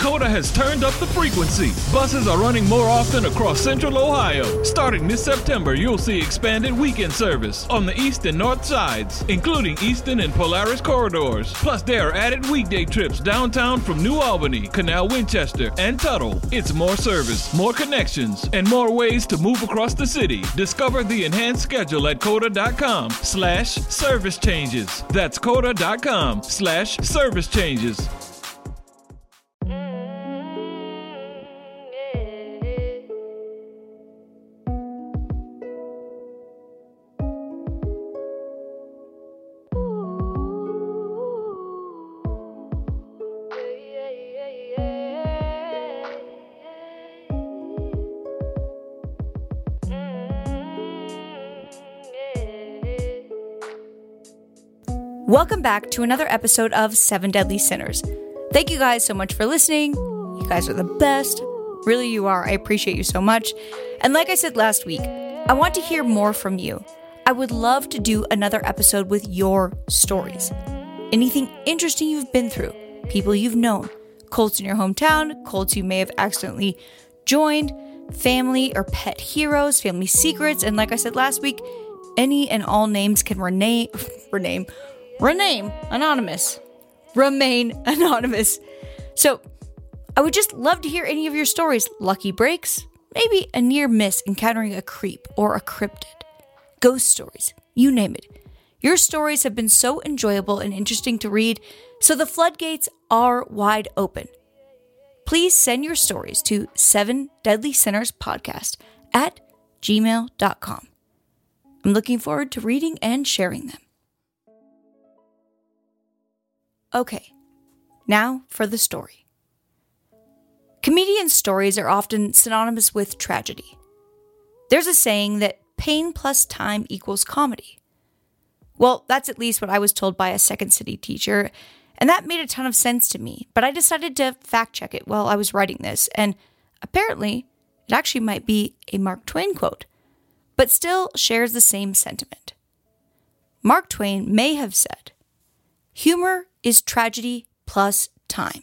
COTA has turned up the frequency. Buses are running more often across Central Ohio. Starting this September, you'll see expanded weekend service on the east and north sides, including Easton and Polaris corridors. Plus, there are added weekday trips downtown from New Albany, Canal Winchester, and Tuttle. It's more service, more connections, and more ways to move across the city. Discover the enhanced schedule at COTA.com/service changes. That's COTA.com/service changes. Welcome back to another episode of Seven Deadly Sinners. Thank you guys so much for listening. You guys are the best. Really, you are. I appreciate you so much. And like I said last week, I want to hear more from you. I would love to do another episode with your stories. Anything interesting you've been through, people you've known, cults in your hometown, cults you may have accidentally joined, family or pet heroes, family secrets, and like I said last week, any and all names can remain anonymous. So, I would just love to hear any of your stories. Lucky breaks, maybe a near miss encountering a creep or a cryptid, ghost stories, you name it. Your stories have been so enjoyable and interesting to read, so the floodgates are wide open. Please send your stories to 7deadlysinnerspodcast@gmail.com. I'm looking forward to reading and sharing them. Okay, now for the story. Comedian stories are often synonymous with tragedy. There's a saying that pain plus time equals comedy. Well, that's at least what I was told by a Second City teacher, and that made a ton of sense to me, but I decided to fact check it while I was writing this, and apparently it actually might be a Mark Twain quote, but still shares the same sentiment. Mark Twain may have said, "Humor is tragedy plus time."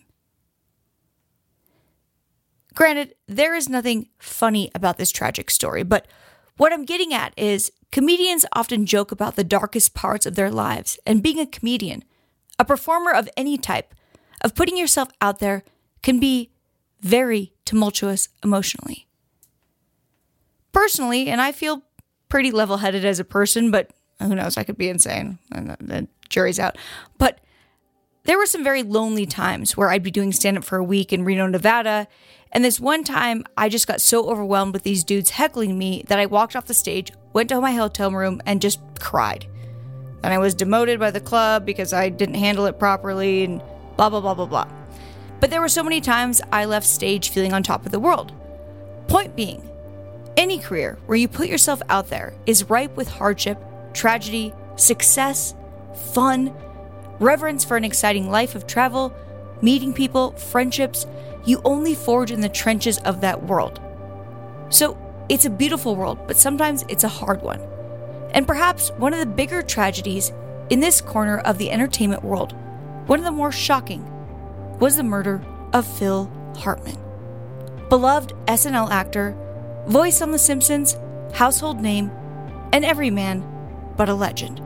Granted, there is nothing funny about this tragic story, but what I'm getting at is comedians often joke about the darkest parts of their lives, and being a comedian, a performer of any type, of putting yourself out there, can be very tumultuous emotionally. Personally, and I feel pretty level-headed as a person, but who knows, I could be insane, and the jury's out, but there were some very lonely times where I'd be doing stand-up for a week in Reno, Nevada, and this one time I just got so overwhelmed with these dudes heckling me that I walked off the stage, went to my hotel room, and just cried. And I was demoted by the club because I didn't handle it properly, and blah, blah, blah, blah, blah. But there were so many times I left stage feeling on top of the world. Point being, any career where you put yourself out there is ripe with hardship, tragedy, success, fun, reverence for an exciting life of travel, meeting people, friendships. You only forge in the trenches of that world. So it's a beautiful world, but sometimes it's a hard one. And perhaps one of the bigger tragedies in this corner of the entertainment world, one of the more shocking, was the murder of Phil Hartman. Beloved SNL actor, voice on The Simpsons, household name, and every man but a legend.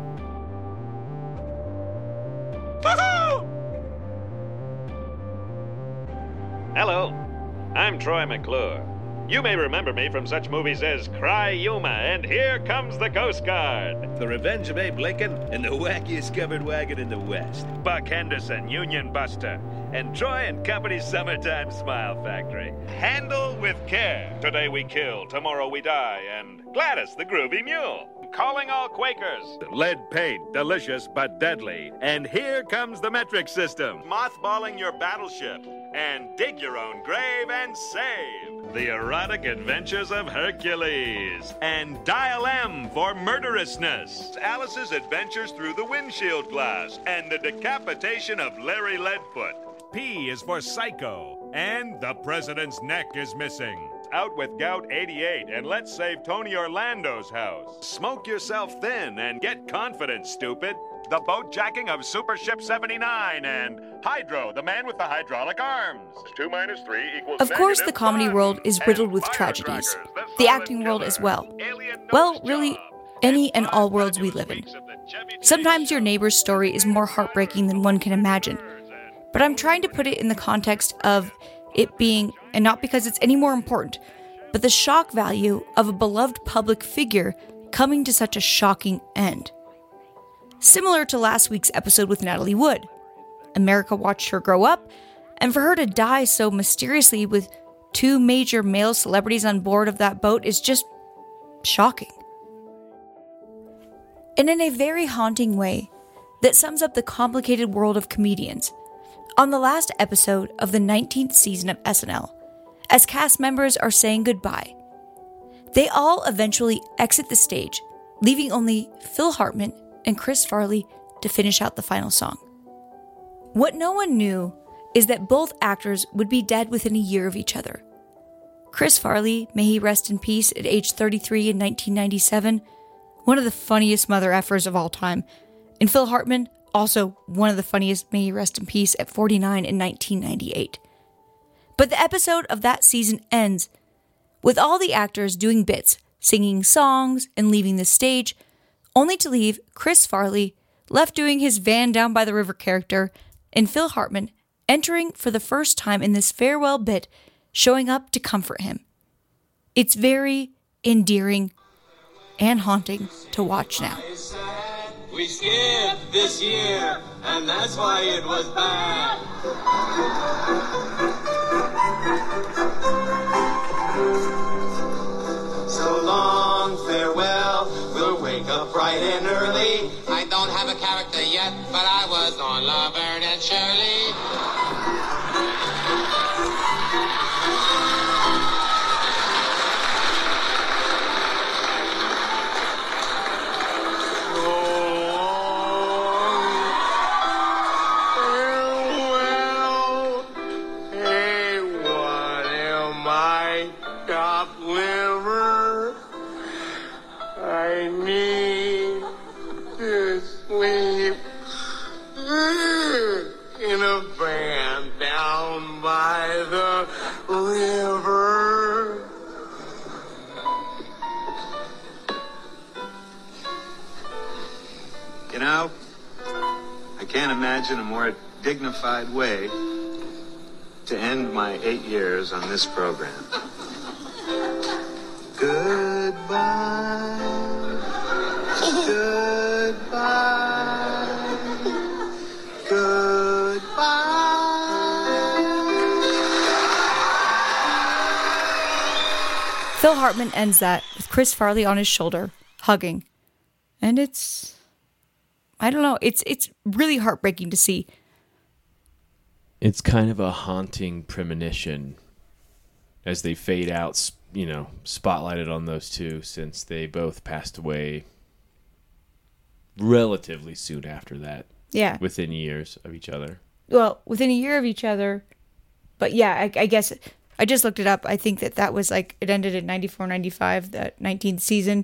Hello, I'm Troy McClure. You may remember me from such movies as Cry Yuma and Here Comes the Coast Guard, The Revenge of Abe Lincoln, and The Wackiest Covered Wagon in the West, Buck Henderson, Union Buster, and Troy and Company's Summertime Smile Factory. Handle with Care, Today We Kill, Tomorrow We Die, and Gladys the Groovy Mule. Calling all Quakers. Lead paint, delicious but deadly. And Here Comes the Metric System. Mothballing your battleship. And dig your own grave and save. The Erotic Adventures of Hercules. And Dial M for Murderousness. Alice's Adventures Through the Windshield Glass. And the Decapitation of Larry Leadfoot. P is for Psycho. And The President's Neck is Missing. Out with Gout 88 and let's save Tony Orlando's house. Smoke yourself thin and get confident, stupid. The boat jacking of Super Ship 79 and Hydro, the man with the hydraulic arms. 2 minus 3 equals Of course, the comedy -1. world is riddled with And tragedies. firecrackers, The silent acting world killer. as well. Alien Well, nose really, job. any and all worlds we live in. Weeks of the Chevy Chase Sometimes your show. neighbor's story is more heartbreaking than one can imagine. But I'm trying to put it in the context of it being, and not because it's any more important, but the shock value of a beloved public figure coming to such a shocking end. Similar to last week's episode with Natalie Wood. America watched her grow up, and for her to die so mysteriously with 2 major male celebrities on board of that boat is just shocking. And in a very haunting way that sums up the complicated world of comedians, on the last episode of the 19th season of SNL, as cast members are saying goodbye, they all eventually exit the stage, leaving only Phil Hartman and Chris Farley to finish out the final song. What no one knew is that both actors would be dead within a year of each other. Chris Farley, may he rest in peace, at age 33 in 1997, one of the funniest mother effers of all time, and Phil Hartman, also one of the funniest, may he rest in peace, at 49 in 1998. But the episode of that season ends with all the actors doing bits, singing songs, and leaving the stage, only to leave Chris Farley left doing his Van Down by the River character, and Phil Hartman entering for the first time in this farewell bit, showing up to comfort him. It's very endearing and haunting to watch now. We skipped this year, and that's why it was bad. So long, farewell, we'll wake up bright and early. I don't have a character yet, but I was on Laverne and Shirley. In a van down by the river. You know, I can't imagine a more dignified way to end my 8 years on this program. Goodbye. Goodbye. Goodbye. Phil Hartman ends that with Chris Farley on his shoulder, hugging. And it's really heartbreaking to see. It's kind of a haunting premonition as they fade out, spotlighted on those two, since they both passed away relatively soon after that. Yeah. Within years of each other. Well, within a year of each other. But yeah, I guess I just looked it up. I think that was like, it ended in 94, 95, that 19th season.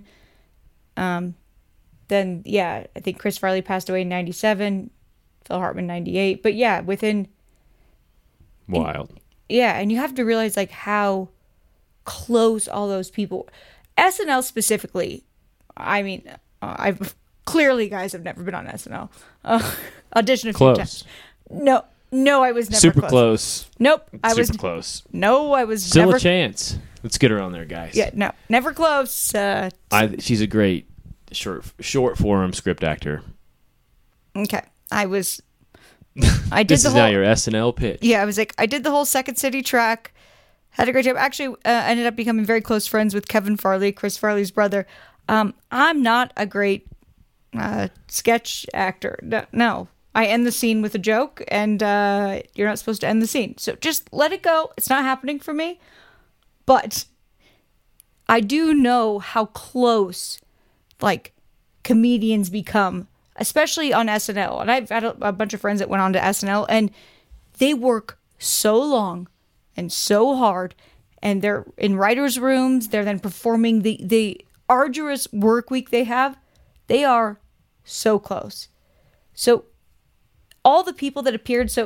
Then, yeah, I think Chris Farley passed away in 97, Phil Hartman 98. But yeah, within... Wild. And you have to realize like how close all those people... SNL specifically, I mean, I've... Clearly, guys, have never been on SNL. Audition a few times. No, I was never super close. Nope, Super close. No, I was Still never... a chance. Let's get her on there, guys. Yeah, no, never close. She's a great short form script actor. Okay, I did this is now your SNL pitch. Yeah, I was like, I did the whole Second City track. Had a great time. Actually, ended up becoming very close friends with Kevin Farley, Chris Farley's brother. I'm not a great sketch actor. No. I end the scene with a joke, and you're not supposed to end the scene. So just let it go. It's not happening for me. But I do know how close, like, comedians become, especially on SNL. And I've had a bunch of friends that went on to SNL, and they work so long and so hard, and they're in writers' rooms. They're then performing the arduous work week they have. They are so close. So all the people that appeared, so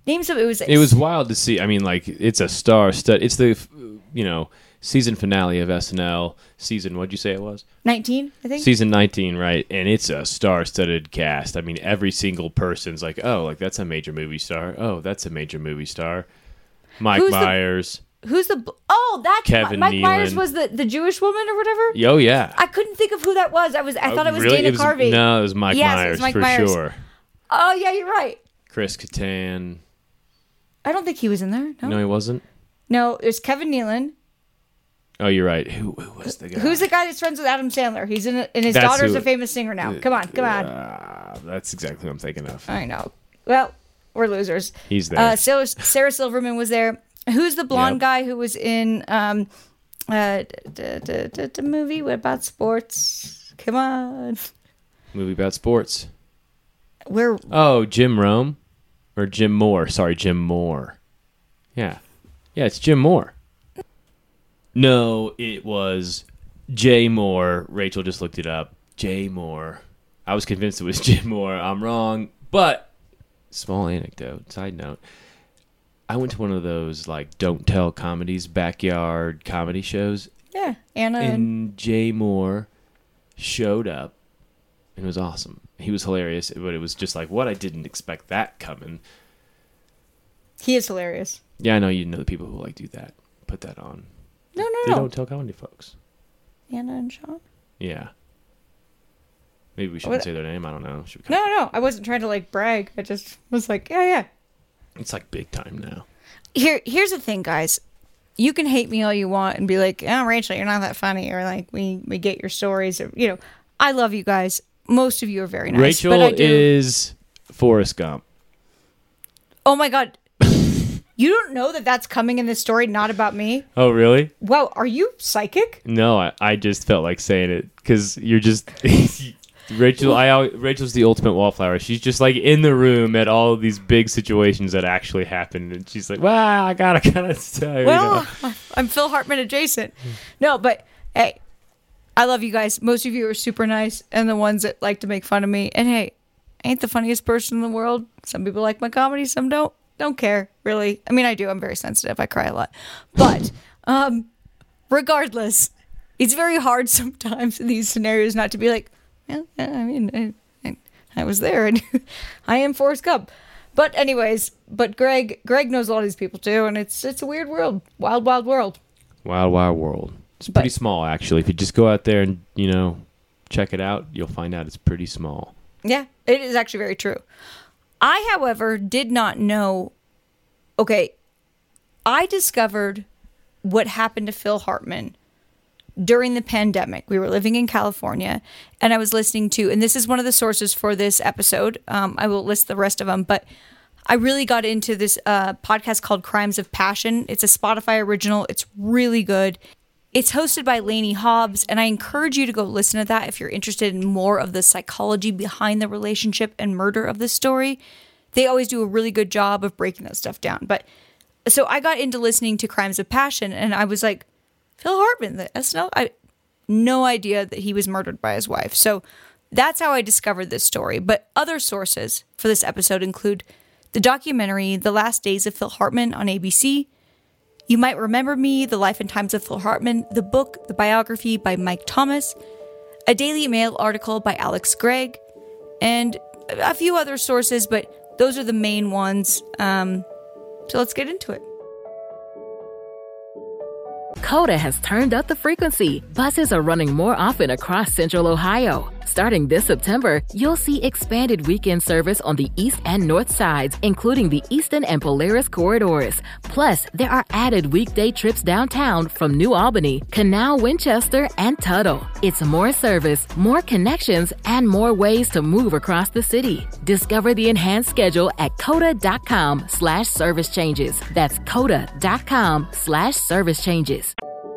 Name some. It was wild to see. I mean, like, it's a star stud. It's the, season finale of SNL. Season, what'd you say it was? 19, I think. Season 19, right? And it's a star-studded cast. I mean, every single person's like, oh, like, that's a major movie star. Oh, that's a major movie star. Mike Myers. That's Kevin Mike Nealon. Myers was the Jewish woman or whatever? Oh, yeah. I couldn't think of who that was. I thought it was Really? Dana Carvey. No, it was Mike Myers, it was Mike for Myers. sure. Oh, yeah, you're right. Chris Kattan. I don't think he was in there. No, he wasn't? No, there's Kevin Nealon. Oh, you're right. Who was the guy? Who's the guy that's friends with Adam Sandler? He's in it, and his daughter's a famous singer now. Come on. That's exactly what I'm thinking of. I know. Well, we're losers. He's there. Sarah Silverman was there. Who's the blonde guy who was in the movie about sports? Come on. Movie about sports. Where? Oh, Jim Rome? Or Jim Moore. Sorry, Jim Moore. Yeah. Yeah, it's Jim Moore. No, it was Jay Moore. Rachel just looked it up. Jay Moore. I was convinced it was Jim Moore. I'm wrong. But, small anecdote, side note. I went to one of those, like, Don't Tell Comedies, backyard comedy shows. Yeah, Anna and Jay Moore showed up. And it was awesome. He was hilarious, but it was just like, what? I didn't expect that coming. He is hilarious. Yeah, I know you know the people who like do that. Put that on. No. They don't tell comedy folks. Anna and Sean? Yeah. Maybe we shouldn't say their name. I don't know. No. I wasn't trying to, like, brag. I just was like, yeah. It's, like, big time now. Here's the thing, guys. You can hate me all you want and be like, oh, Rachel, you're not that funny. Or, like, we get your stories. Or, I love you guys. Most of you are very nice. Rachel is Forrest Gump. Oh, my God. You don't know that that's coming in this story, not about me? Oh, really? Wow, are you psychic? No, I just felt like saying it because you're just... Rachel's the ultimate wallflower. She's just like in the room at all of these big situations that actually happen, and she's like, "Well, I gotta tell you." Well, I'm Phil Hartman adjacent. No, but hey, I love you guys. Most of you are super nice, and the ones that like to make fun of me. And hey, I ain't the funniest person in the world. Some people like my comedy, some don't. Don't care, really. I mean, I do. I'm very sensitive. I cry a lot. But regardless, it's very hard sometimes in these scenarios not to be like, yeah, I mean, I was there, and I am Forrest Gump. But anyways, Greg knows a lot of these people too, and it's a weird world, wild world. Wild world. It's pretty small, actually. If you just go out there and check it out, you'll find out it's pretty small. Yeah, it is actually very true. I, however, did not know. Okay, I discovered what happened to Phil Hartman during the pandemic. We were living in California, and I was listening to, and this is one of the sources for this episode. I will list the rest of them, but I really got into this podcast called Crimes of Passion. It's a Spotify original. It's really good. It's hosted by Lainey Hobbs, and I encourage you to go listen to that if you're interested in more of the psychology behind the relationship and murder of this story. They always do a really good job of breaking that stuff down. But so I got into listening to Crimes of Passion, and I was like, Phil Hartman, the SNL, I no idea that he was murdered by his wife. So that's how I discovered this story. But other sources for this episode include the documentary The Last Days of Phil Hartman on ABC, You Might Remember Me, The Life and Times of Phil Hartman, the book, The Biography by Mike Thomas, a Daily Mail article by Alex Gregg, and a few other sources, but those are the main ones. So let's get into it. Coda has turned up the frequency. Buses are running more often across Central Ohio. Starting this September, you'll see expanded weekend service on the east and north sides, including the Eastern and Polaris corridors. Plus, there are added weekday trips downtown from New Albany, Canal, Winchester, and Tuttle. It's more service, more connections, and more ways to move across the city. Discover the enhanced schedule at coda.com/service changes. That's coda.com/service changes.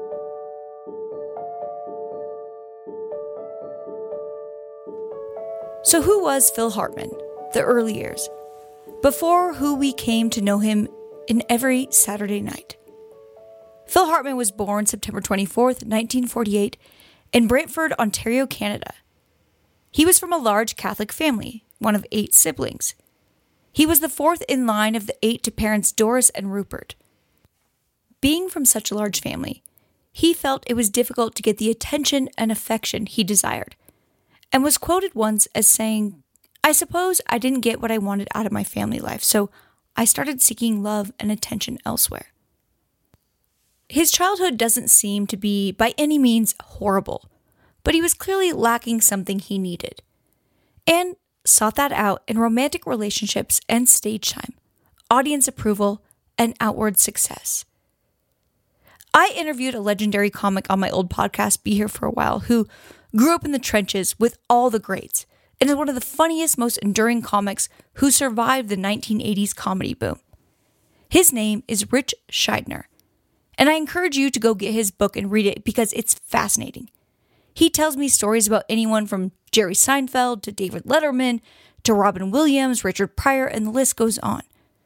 So who was Phil Hartman? The early years. Before who we came to know him in every Saturday night. Phil Hartman was born September 24th, 1948, in Brantford, Ontario, Canada. He was from a large Catholic family, one of 8 siblings. He was the fourth in line of the 8 to parents Doris and Rupert. Being from such a large family, he felt it was difficult to get the attention and affection he desired, and was quoted once as saying, "I suppose I didn't get what I wanted out of my family life, so I started seeking love and attention elsewhere." His childhood doesn't seem to be by any means horrible, but he was clearly lacking something he needed, and sought that out in romantic relationships and stage time, audience approval, and outward success. I interviewed a legendary comic on my old podcast, Be Here for a While, who grew up in the trenches with all the greats and is one of the funniest, most enduring comics who survived the 1980s comedy boom. His name is Rich Scheidner, and I encourage you to go get his book and read it because it's fascinating. He tells me stories about anyone from Jerry Seinfeld to David Letterman to Robin Williams, Richard Pryor, and the list goes on.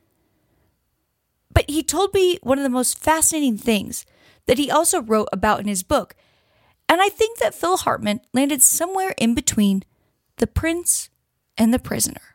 But he told me one of the most fascinating things that he also wrote about in his book, and I think that Phil Hartman landed somewhere in between The Prince and The Prisoner.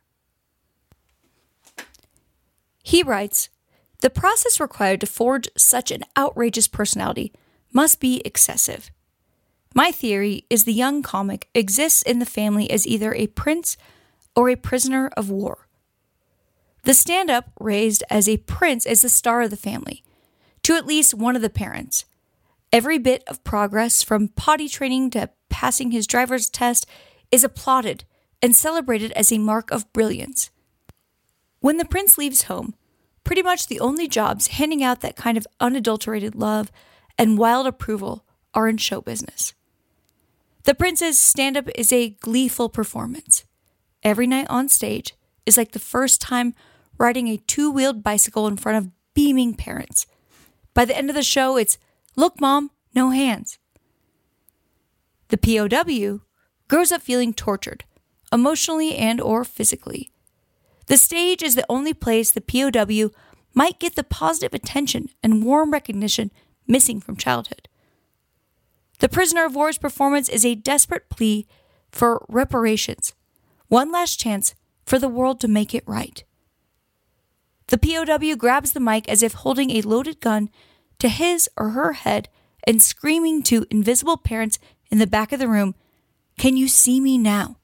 He writes, "The process required to forge such an outrageous personality must be excessive. My theory is the young comic exists in the family as either a prince or a prisoner of war. The stand-up raised as a prince is the star of the family, to at least one of the parents. Every bit of progress, from potty training to passing his driver's test, is applauded and celebrated as a mark of brilliance. When the prince leaves home, pretty much the only jobs handing out that kind of unadulterated love and wild approval are in show business. The prince's stand-up is a gleeful performance. Every night on stage is like the first time riding a 2-wheeled bicycle in front of beaming parents. By the end of the show, it's, 'Look, Mom, no hands.' The POW grows up feeling tortured, emotionally and or physically. The stage is the only place the POW might get the positive attention and warm recognition missing from childhood. The Prisoner of War's performance is a desperate plea for reparations, one last chance for the world to make it right. The POW grabs the mic as if holding a loaded gun to his or her head and screaming to invisible parents in the back of the room, 'Can you see me now?'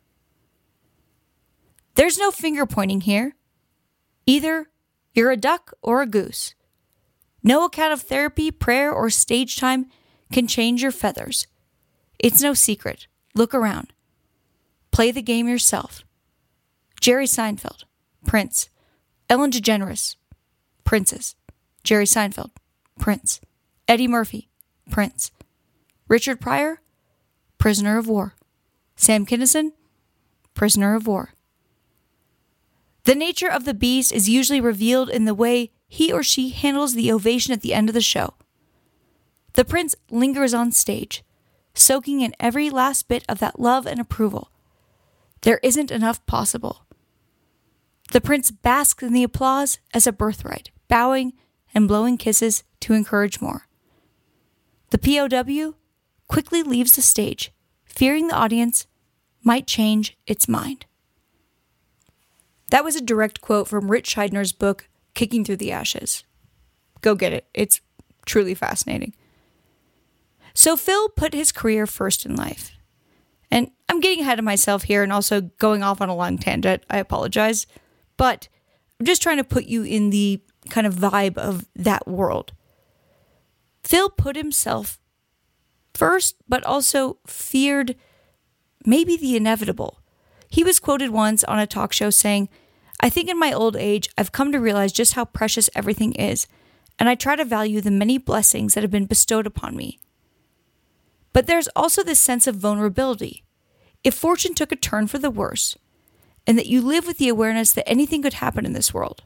There's no finger pointing here. Either you're a duck or a goose. No account of therapy, prayer, or stage time can change your feathers. It's no secret. Look around. Play the game yourself. Jerry Seinfeld, Prince. Ellen DeGeneres, Princess. Jerry Seinfeld, Prince. Eddie Murphy, Prince. Richard Pryor, Prisoner of War. Sam Kinison, Prisoner of War. The nature of the beast is usually revealed in the way he or she handles the ovation at the end of the show. The prince lingers on stage, soaking in every last bit of that love and approval. There isn't enough possible. The prince basks in the applause as a birthright, bowing and blowing kisses to encourage more. The POW quickly leaves the stage, fearing the audience might change its mind." That was a direct quote from Rich Scheidner's book, Kicking Through the Ashes. Go get it. It's truly fascinating. So Phil put his career first in life. And I'm getting ahead of myself here and also going off on a long tangent. I apologize. But I'm just trying to put you in the kind of vibe of that world. Phil put himself first, but also feared maybe the inevitable. He was quoted once on a talk show saying, "I think in my old age, I've come to realize just how precious everything is, and I try to value the many blessings that have been bestowed upon me. But there's also this sense of vulnerability. If fortune took a turn for the worse, and that you live with the awareness that anything could happen in this world."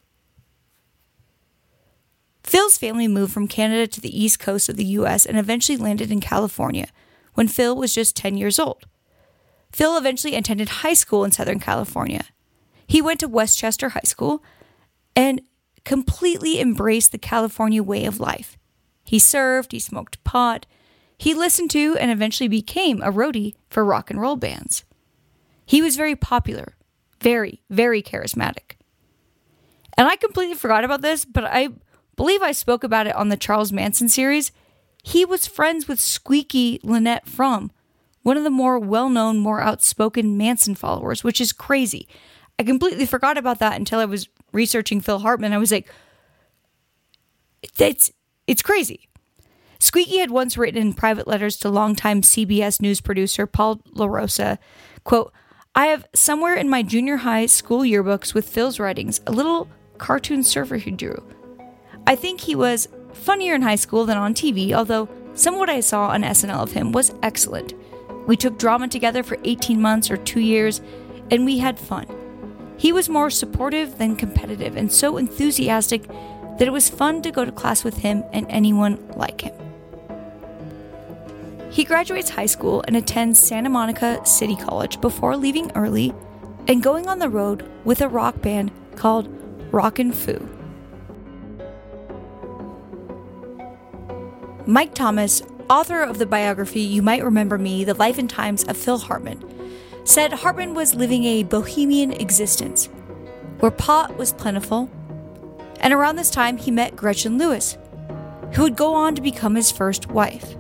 Phil's family moved from Canada to the east coast of the U.S. and eventually landed in California when Phil was just 10 years old. Phil eventually attended high school in Southern California. He went to Westchester High School and completely embraced the California way of life. He surfed, he smoked pot, he listened to and eventually became a roadie for rock and roll bands. He was very popular, Very, very charismatic. And I completely forgot about this, but I believe I spoke about it on the Charles Manson series. He was friends with Squeaky Lynette Fromm, one of the more well-known, more outspoken Manson followers, which is crazy. I completely forgot about that until I was researching Phil Hartman. I was like, it's crazy. Squeaky had once written in private letters to longtime CBS news producer Paul LaRosa, quote, "I have somewhere in my junior high school yearbooks with Phil's writings a little cartoon surfer he drew. I think he was funnier in high school than on TV, although some of what I saw on SNL of him was excellent. We took drama together for 18 months or 2 years, and we had fun. He was more supportive than competitive and so enthusiastic that it was fun to go to class with him and anyone like him." He graduates high school and attends Santa Monica City College before leaving early and going on the road with a rock band called Rockin' Foo. Mike Thomas, author of the biography You Might Remember Me, The Life and Times of Phil Hartman, said Hartman was living a bohemian existence, where pot was plentiful, and around this time he met Gretchen Lewis, who would go on to become his first wife.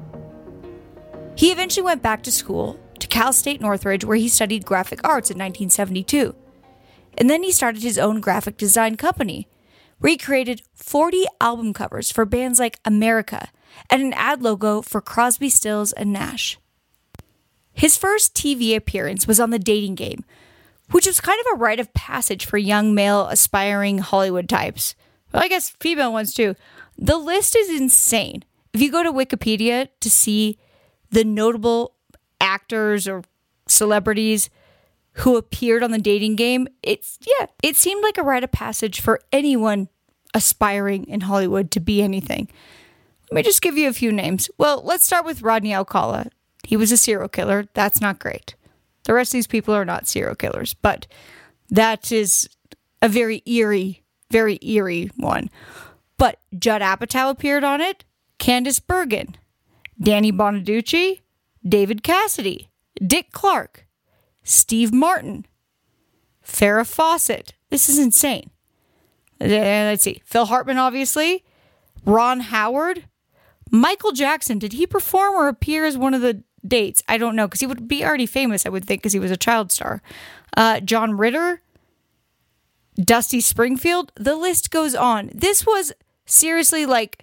He eventually went back to school, to Cal State Northridge, where he studied graphic arts in 1972, and then he started his own graphic design company, where he created 40 album covers for bands like America and an ad logo for Crosby, Stills, and Nash. His first TV appearance was on The Dating Game, which was kind of a rite of passage for young male aspiring Hollywood types. Well, I guess female ones too. The list is insane. If you go to Wikipedia to see the notable actors or celebrities who appeared on The Dating Game, it seemed like a rite of passage for anyone aspiring in Hollywood to be anything. Let me just give you a few names. Well, let's start with Rodney Alcala. He was a serial killer. That's not great. The rest of these people are not serial killers, but that is a very eerie one. But Judd Apatow appeared on it, Candice Bergen, Danny Bonaducci, David Cassidy, Dick Clark, Steve Martin, Farrah Fawcett. This is insane. Let's see. Phil Hartman, obviously. Ron Howard. Michael Jackson. Did he perform or appear as one of the dates? I don't know, because he would be already famous, I would think, because he was a child star. John Ritter. Dusty Springfield. The list goes on. This was seriously like,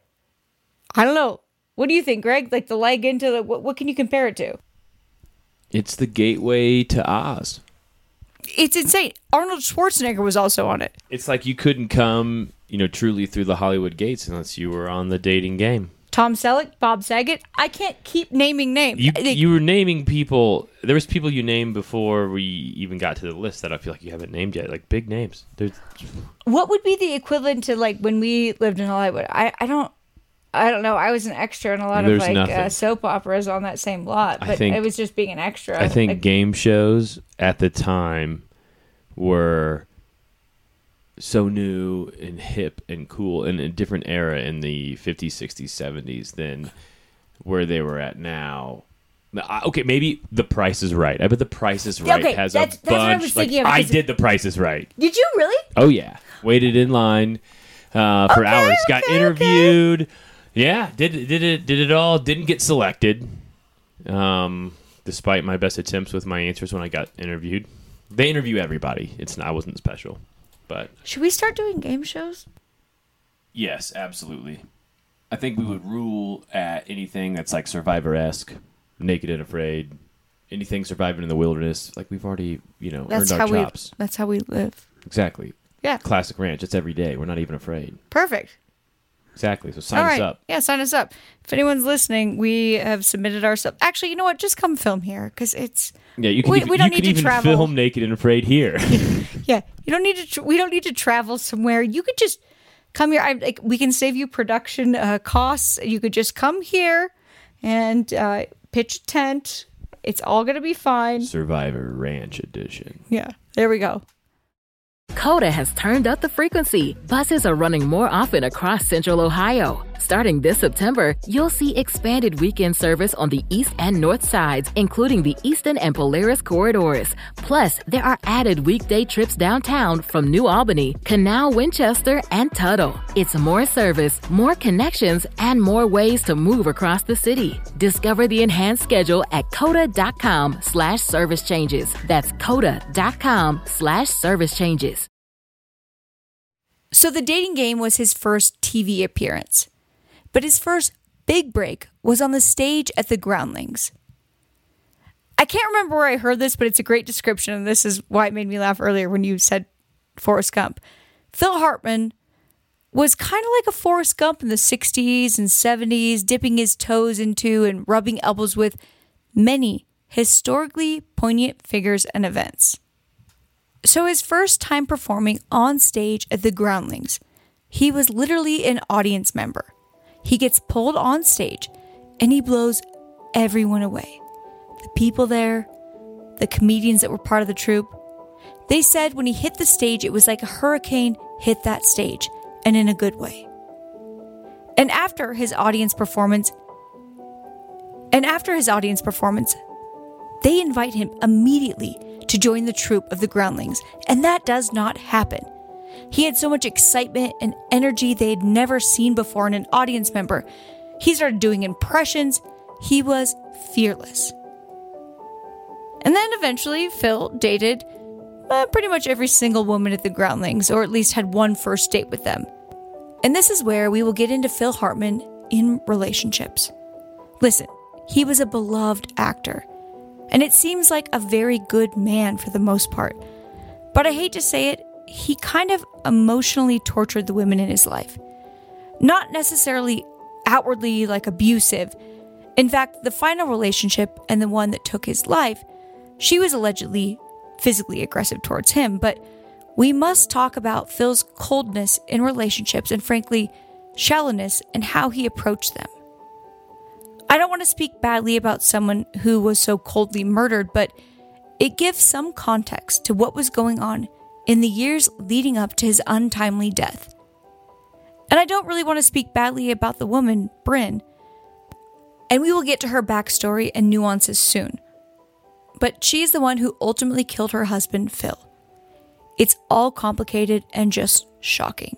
I don't know. What do you think, Greg? Like the leg into the, what can you compare it to? It's the gateway to Oz. It's insane. Arnold Schwarzenegger was also on it. It's like you couldn't come, truly through the Hollywood gates unless you were on The Dating Game. Tom Selleck, Bob Saget. I can't keep naming names. You were naming people. There was people you named before we even got to the list that I feel like you haven't named yet. Like big names. What would be the equivalent to like when we lived in Hollywood? I don't know. I was an extra in a lot of soap operas on that same lot, but it was just being an extra. I think game shows at the time were so new and hip and cool and a different era in the 50s, 60s, 70s than where they were at now. Okay, maybe The Price is Right. I bet The Price is Right has a bunch. That's what I was thinking of. I did The Price is Right. Did you really? Oh, yeah. Waited in line for hours. Got interviewed. Okay. Yeah, did it all. Didn't get selected, despite my best attempts with my answers when I got interviewed. They interview everybody. I wasn't special, but should we start doing game shows? Yes, absolutely. I think we would rule at anything that's like Survivor-esque, Naked and Afraid, anything surviving in the wilderness. Like we've already, earned our chops. That's how we live. Exactly. Yeah. Classic Ranch. It's every day. We're not even afraid. Perfect. Exactly. So sign us up. Yeah, sign us up. If anyone's listening, we have submitted ourselves. Actually, you know what? Just come film here because it's. Yeah, you can. We don't need to travel. Film Naked and Afraid here. Yeah, you don't need to. We don't need to travel somewhere. You could just come here. We can save you production costs. You could just come here and pitch a tent. It's all gonna be fine. Survivor Ranch edition. Yeah, there we go. Coda has turned up the frequency. Buses are running more often across Central Ohio, Starting this September, you'll see expanded weekend service on the east and north sides, including the Eastern and Polaris corridors. Plus, there are added weekday trips downtown from New Albany, Canal, Winchester, and Tuttle. It's more service, more connections, and more ways to move across the city. Discover the enhanced schedule at coda.com/service changes. That's coda.com/service changes. So The Dating Game was his first TV appearance. But his first big break was on the stage at the Groundlings. I can't remember where I heard this, but it's a great description, and this is why it made me laugh earlier when you said Forrest Gump. Phil Hartman was kind of like a Forrest Gump in the 60s and 70s, dipping his toes into and rubbing elbows with many historically poignant figures and events. So his first time performing on stage at the Groundlings, he was literally an audience member. He gets pulled on stage and he blows everyone away. The people there, the comedians that were part of the troupe, they said when he hit the stage, it was like a hurricane hit that stage, and in a good way. And after his audience performance, they invite him immediately to join the troupe of the Groundlings, and that does not happen. He had so much excitement and energy they had never seen before in an audience member. He started doing impressions. He was fearless. And then eventually Phil dated pretty much every single woman at the Groundlings, or at least had one first date with them. And this is where we will get into Phil Hartman in relationships. Listen, he was a beloved actor, and it seems like a very good man for the most part. But I hate to say it, he kind of emotionally tortured the women in his life. Not necessarily outwardly like abusive. In fact, the final relationship and the one that took his life, she was allegedly physically aggressive towards him, but we must talk about Phil's coldness in relationships and frankly, shallowness and how he approached them. I don't want to speak badly about someone who was so coldly murdered, but it gives some context to what was going on in the years leading up to his untimely death. And I don't really want to speak badly about the woman, Bryn, and we will get to her backstory and nuances soon. But she's the one who ultimately killed her husband, Phil. It's all complicated and just shocking.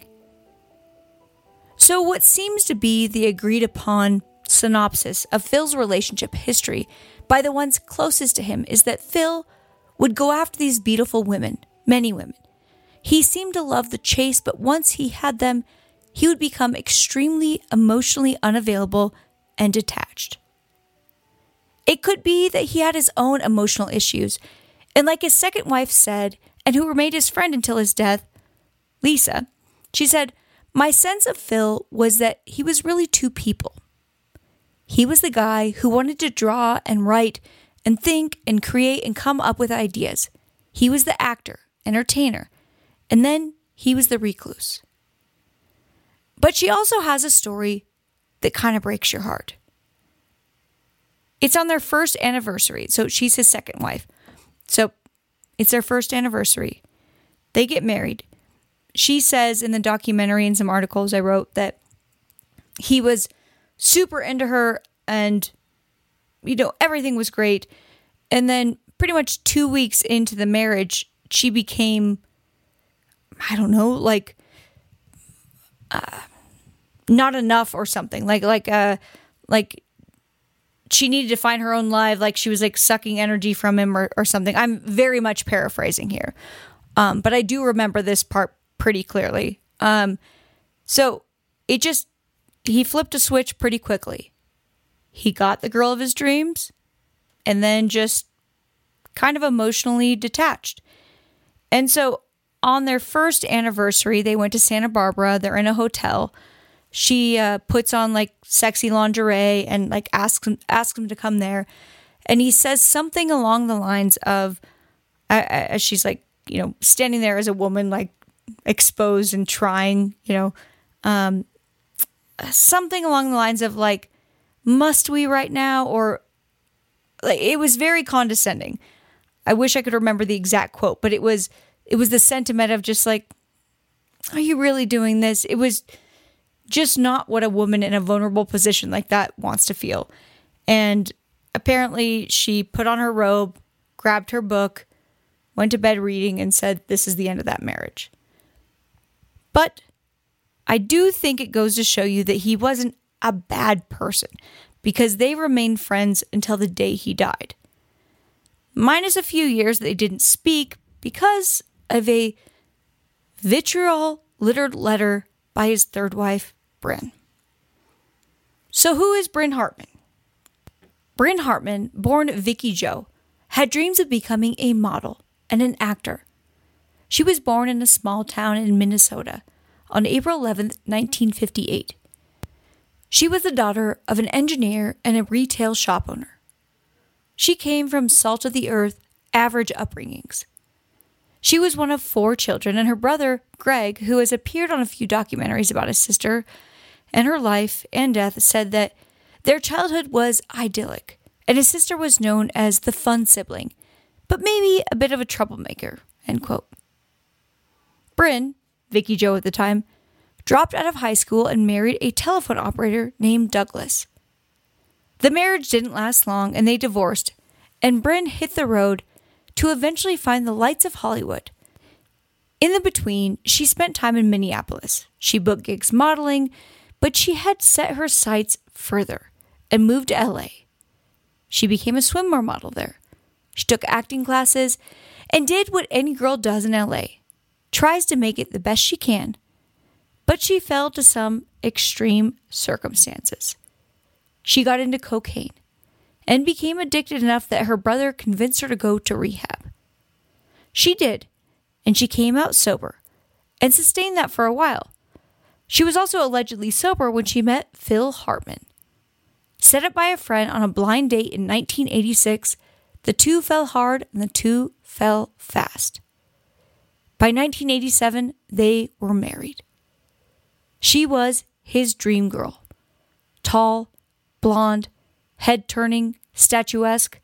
So what seems to be the agreed upon synopsis of Phil's relationship history by the ones closest to him is that Phil would go after these beautiful women, many women. He seemed to love the chase, but once he had them, he would become extremely emotionally unavailable and detached. It could be that he had his own emotional issues, and like his second wife said, and who remained his friend until his death, Lisa, she said, "My sense of Phil was that he was really two people. He was the guy who wanted to draw and write and think and create and come up with ideas. He was the actor, entertainer, and then he was the recluse." But she also has a story that kind of breaks your heart. It's on their first anniversary. So she's his second wife. So it's their first anniversary. They get married. She says in the documentary and some articles I wrote that he was super into her and, everything was great. And then pretty much 2 weeks into the marriage, she became, not enough or something. Like she needed to find her own life. Like she was like sucking energy from him or something. I'm very much paraphrasing here. But I do remember this part pretty clearly. So he flipped a switch pretty quickly. He got the girl of his dreams and then just kind of emotionally detached. And so on their first anniversary, they went to Santa Barbara. They're in a hotel. She puts on like sexy lingerie and like asks him to come there. And he says something along the lines of, as she's like, standing there as a woman, like exposed and trying, something along the lines of like, must we right now? Or like, it was very condescending. I wish I could remember the exact quote, but it was the sentiment of just like, are you really doing this? It was just not what a woman in a vulnerable position like that wants to feel. And apparently she put on her robe, grabbed her book, went to bed reading, and said this is the end of that marriage. But I do think it goes to show you that he wasn't a bad person, because they remained friends until the day he died. Minus a few years they didn't speak because of a vitriol-littered letter by his third wife, Bryn. So who is Bryn Hartman? Bryn Hartman, born Vicky Jo, had dreams of becoming a model and an actor. She was born in a small town in Minnesota on April 11th, 1958. She was the daughter of an engineer and a retail shop owner. She came from salt-of-the-earth, average upbringings. She was one of 4 children, and her brother, Greg, who has appeared on a few documentaries about his sister and her life and death, said that their childhood was idyllic, and his sister was known as the fun sibling, but maybe a bit of a troublemaker, end quote. Bryn, Vicky Jo at the time, dropped out of high school and married a telephone operator named Douglas. The marriage didn't last long, and they divorced, and Bryn hit the road to eventually find the lights of Hollywood. In the between, she spent time in Minneapolis. She booked gigs modeling, but she had set her sights further and moved to LA. She became a swimwear model there. She took acting classes and did what any girl does in LA, tries to make it the best she can, but she fell to some extreme circumstances. She got into cocaine and became addicted enough that her brother convinced her to go to rehab. She did, and she came out sober and sustained that for a while. She was also allegedly sober when she met Phil Hartman. Set up by a friend on a blind date in 1986, the two fell hard and the two fell fast. By 1987, they were married. She was his dream girl. Tall, blonde, head-turning, statuesque.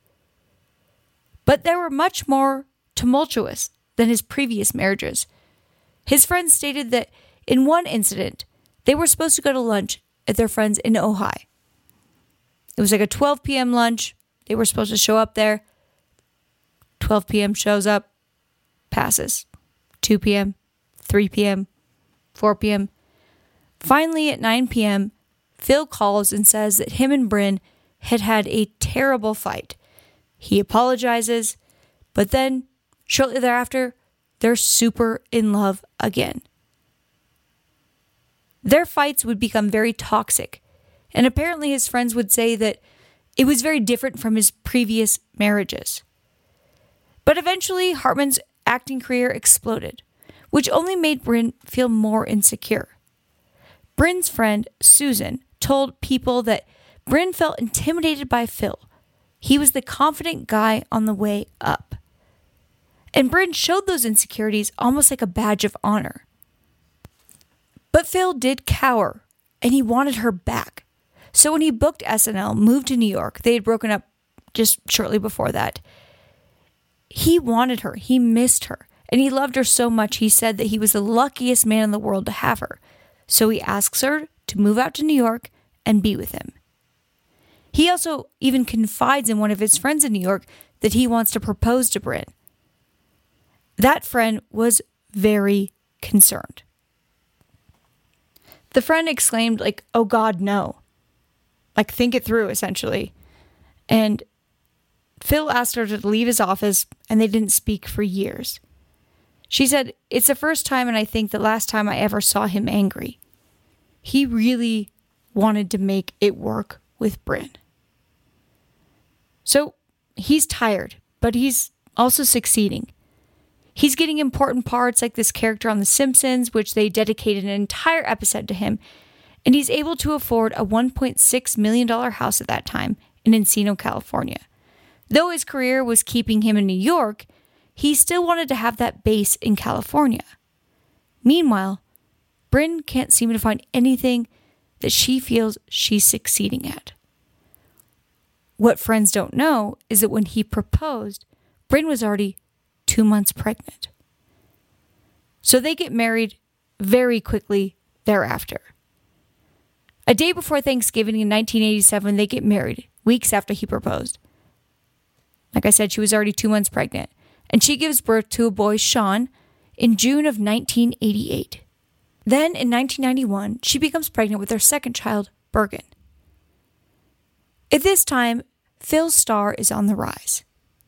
But they were much more tumultuous than his previous marriages. His friends stated that in one incident, they were supposed to go to lunch at their friends in Ojai. It was like a 12 p.m. lunch. They were supposed to show up there. 12 p.m. shows up, passes. 2 p.m., 3 p.m., 4 p.m. Finally, at 9 p.m., Phil calls and says that him and Bryn had had a terrible fight. He apologizes, but then, shortly thereafter, they're super in love again. Their fights would become very toxic, and apparently his friends would say that it was very different from his previous marriages. But eventually, Hartman's acting career exploded, which only made Bryn feel more insecure. Bryn's friend, Susan, told People that Bryn felt intimidated by Phil. He was the confident guy on the way up. And Bryn showed those insecurities almost like a badge of honor. But Phil did cower, and he wanted her back. So when he booked SNL, moved to New York, they had broken up just shortly before that. He wanted her, he missed her, and he loved her so much he said that he was the luckiest man in the world to have her. So he asks her to move out to New York and be with him. He also even confides in one of his friends in New York that he wants to propose to Bryn. That friend was very concerned. The friend exclaimed, like, "Oh God, no." Like, think it through, essentially. And Phil asked her to leave his office, and they didn't speak for years. She said, "It's the first time, and I think the last time I ever saw him angry. He really wanted to make it work with Bryn." So he's tired, but he's also succeeding. He's getting important parts like this character on The Simpsons, which they dedicated an entire episode to him, and he's able to afford a $1.6 million house at that time in Encino, California. Though his career was keeping him in New York, he still wanted to have that base in California. Meanwhile, Bryn can't seem to find anything that she feels she's succeeding at. What friends don't know is that when he proposed, Bryn was already 2 months pregnant. So they get married very quickly thereafter. A day before Thanksgiving in 1987, they get married, weeks after he proposed. Like I said, she was already 2 months pregnant, and she gives birth to a boy, Sean, in June of 1988. Then, in 1991, she becomes pregnant with their second child, Bergen. At this time, Phil's star is on the rise.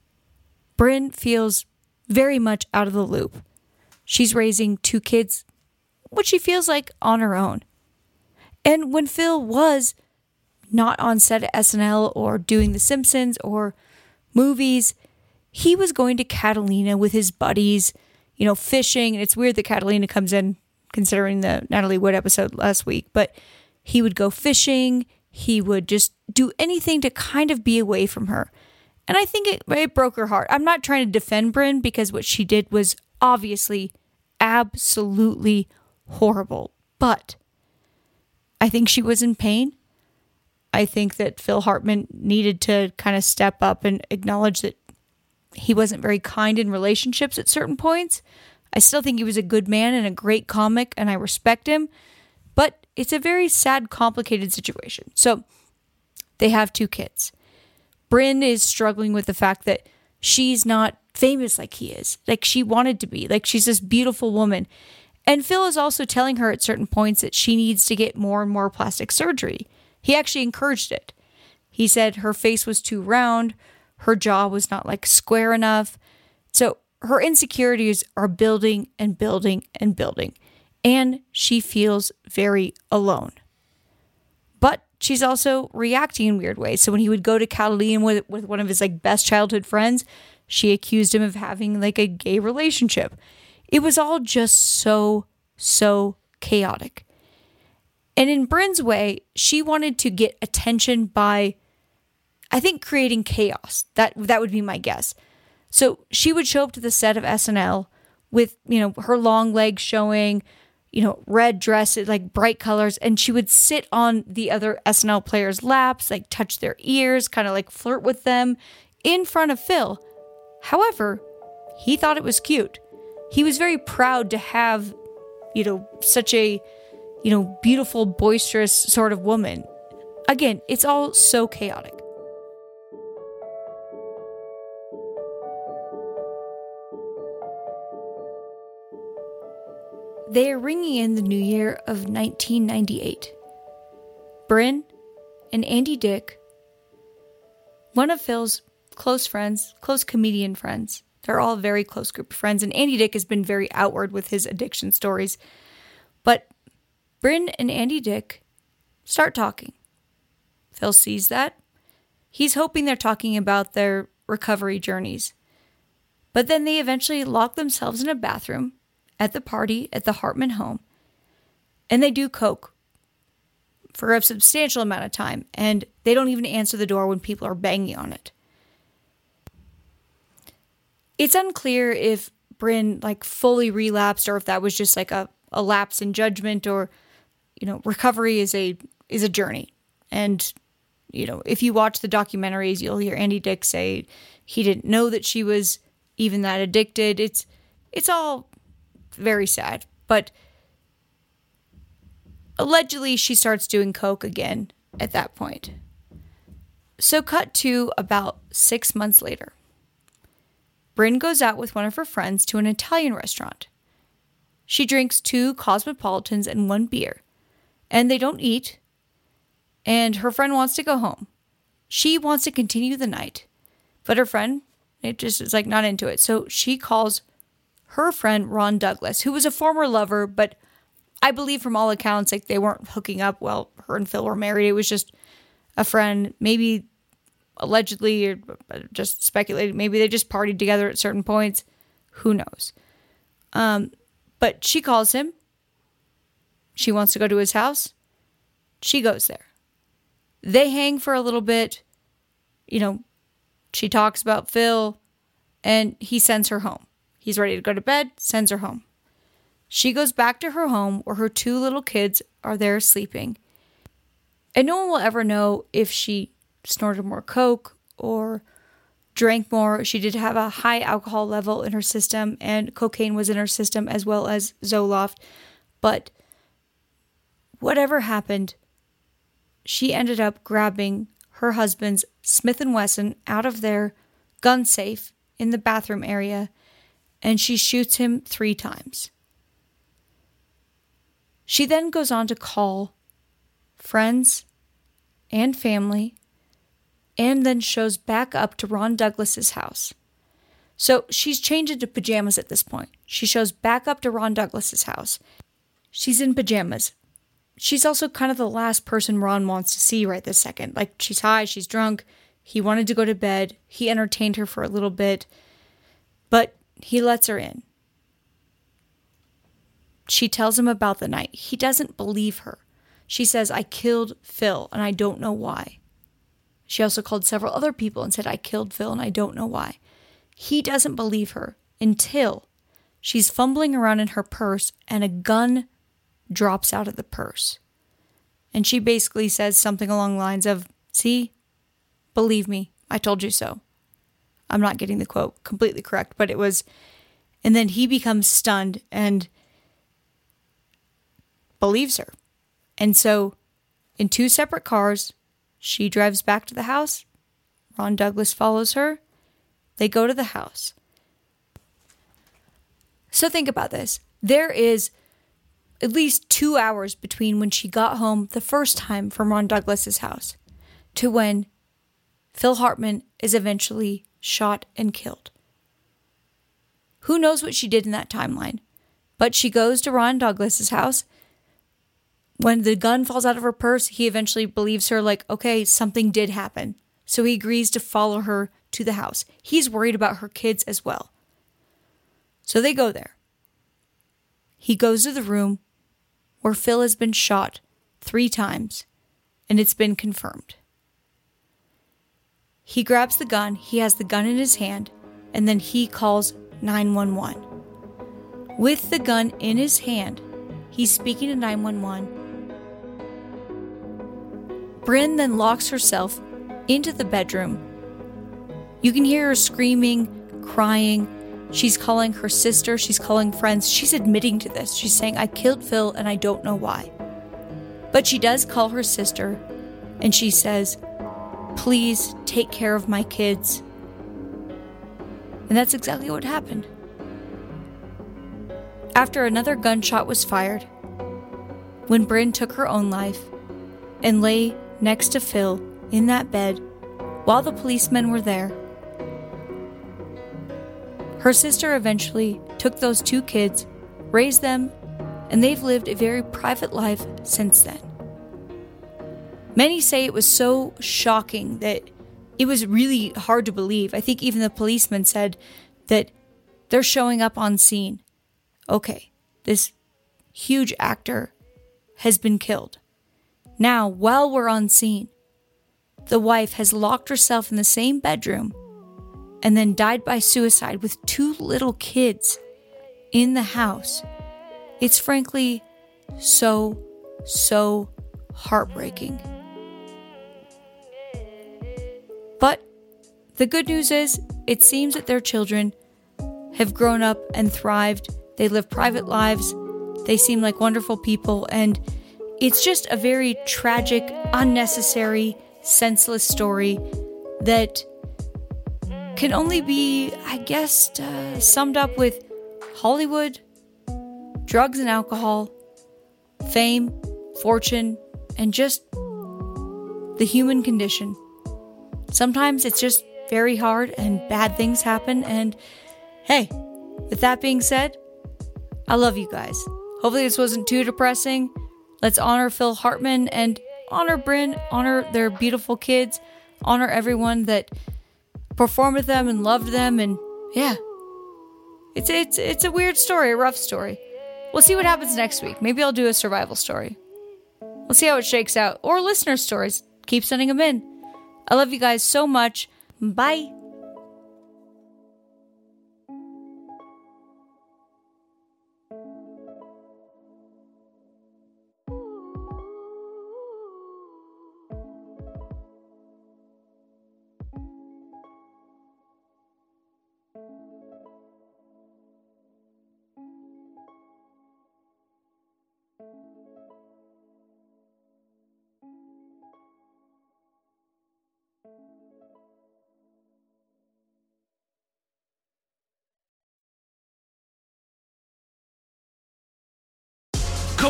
Bryn feels very much out of the loop. She's raising 2 kids, what she feels like on her own. And when Phil was not on set at SNL or doing The Simpsons or movies, he was going to Catalina with his buddies, fishing. And it's weird that Catalina comes in considering the Natalie Wood episode last week, but he would go fishing. He would just do anything to kind of be away from her. And I think it broke her heart. I'm not trying to defend Bryn because what she did was obviously absolutely horrible. But I think she was in pain. I think that Phil Hartman needed to kind of step up and acknowledge that he wasn't very kind in relationships at certain points. I still think he was a good man and a great comic, and I respect him. But it's a very sad, complicated situation. So they have 2 kids. Bryn is struggling with the fact that she's not famous like he is, like she wanted to be, like she's this beautiful woman. And Phil is also telling her at certain points that she needs to get more and more plastic surgery. He actually encouraged it. He said her face was too round, her jaw was not like square enough. So her insecurities are building and building and building. And she feels very alone. But she's also reacting in weird ways. So when he would go to Catalina with one of his best childhood friends, she accused him of having a gay relationship. It was all just so chaotic. And in Bryn's way, she wanted to get attention by, I think, creating chaos. That would be my guess. So she would show up to the set of SNL with, her long legs showing, red dresses, bright colors. And she would sit on the other SNL players' laps, touch their ears, kind of flirt with them in front of Phil. However, he thought it was cute. He was very proud to have, such a, beautiful, boisterous sort of woman. Again, it's all so chaotic. They are ringing in the new year of 1998. Bryn and Andy Dick, one of Phil's close friends, close comedian friends. They're all a very close group of friends, and Andy Dick has been very outward with his addiction stories. But Bryn and Andy Dick start talking. Phil sees that. He's hoping they're talking about their recovery journeys. But then they eventually lock themselves in a bathroom at the party at the Hartman home, and they do coke for a substantial amount of time, and they don't even answer the door when people are banging on it. It's unclear if Bryn fully relapsed or if that was just a lapse in judgment, or recovery is a journey. And if you watch the documentaries, you'll hear Andy Dick say he didn't know that she was even that addicted. It's all very sad, but allegedly she starts doing coke again at that point. So cut to about 6 months later. Bryn goes out with one of her friends to an Italian restaurant. She drinks 2 Cosmopolitans and 1 beer, and they don't eat, and her friend wants to go home. She wants to continue the night, but her friend, it just is not into it. So she calls her friend Ron Douglas, who was a former lover, but I believe from all accounts, they weren't hooking up while her and Phil were married. It was just a friend, maybe allegedly, or just speculated, maybe they just partied together at certain points. Who knows? But she calls him. She wants to go to his house. She goes there. They hang for a little bit. She talks about Phil, and he sends her home. He's ready to go to bed, sends her home. She goes back to her home where her 2 little kids are there sleeping. And no one will ever know if she snorted more coke or drank more. She did have a high alcohol level in her system, and cocaine was in her system as well as Zoloft. But whatever happened, she ended up grabbing her husband's Smith & Wesson out of their gun safe in the bathroom area, and she shoots him 3 times. She then goes on to call friends and family, and then shows back up to Ron Douglas's house. So she's changed into pajamas at this point. She shows back up to Ron Douglas's house. She's in pajamas. She's also kind of the last person Ron wants to see right this second. Like, she's high, she's drunk. He wanted to go to bed. He entertained her for a little bit, but he lets her in. She tells him about the night. He doesn't believe her. She says, I killed Phil, and I don't know why. She also called several other people and said, I killed Phil, and I don't know why. He doesn't believe her until she's fumbling around in her purse, and a gun drops out of the purse. And she basically says something along the lines of, see, believe me, I told you so. I'm not getting the quote completely correct, but it was, and then he becomes stunned and believes her. And so, in 2 separate cars, she drives back to the house. Ron Douglas follows her. They go to the house. So think about this. There is at least 2 hours between when she got home the first time from Ron Douglas's house to when Phil Hartman is eventually shot and killed. Who knows what she did in that timeline? But she goes to Ron Douglas's house. When the gun falls out of her purse, he eventually believes her, like, okay, something did happen. So he agrees to follow her to the house. He's worried about her kids as well. So they go there. He goes to the room where Phil has been shot 3 times, and it's been confirmed. He grabs the gun, he has the gun in his hand, and then he calls 911. With the gun in his hand, he's speaking to 911. Bryn then locks herself into the bedroom. You can hear her screaming, crying. She's calling her sister. She's calling friends. She's admitting to this. She's saying, I killed Phil and I don't know why. But she does call her sister and she says, please take care of my kids. And that's exactly what happened. After another gunshot was fired, when Bryn took her own life and lay next to Phil in that bed while the policemen were there, her sister eventually took those 2 kids, raised them, and they've lived a very private life since then. Many say it was so shocking that it was really hard to believe. I think even the policemen said that they're showing up on scene. Okay, this huge actor has been killed. Now, while we're on scene, the wife has locked herself in the same bedroom and then died by suicide with 2 little kids in the house. It's frankly so heartbreaking. But the good news is, it seems that their children have grown up and thrived. They live private lives. They seem like wonderful people. And it's just a very tragic, unnecessary, senseless story that can only be, I guess, summed up with Hollywood, drugs and alcohol, fame, fortune, and just the human condition. Sometimes it's just very hard and bad things happen. And hey, with that being said, I love you guys. Hopefully this wasn't too depressing. Let's honor Phil Hartman and honor Bryn, honor their beautiful kids, honor everyone that performed with them and loved them. And yeah, it's a weird story, a rough story. We'll see what happens next week. Maybe I'll do a survival story. We'll see how it shakes out. Or listener stories. Keep sending them in. I love you guys so much. Bye.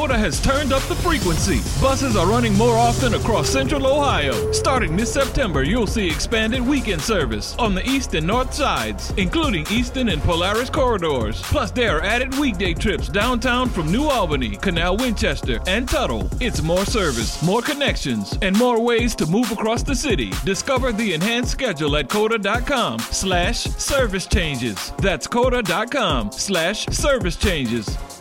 Coda has turned up the frequency. Buses are running more often across Central Ohio. Starting this September, you'll see expanded weekend service on the east and north sides, including Eastern and Polaris corridors. Plus, there are added weekday trips downtown from New Albany, Canal Winchester, and Tuttle. It's more service, more connections, and more ways to move across the city. Discover the enhanced schedule at Coda.com/service changes. That's Coda.com/service changes.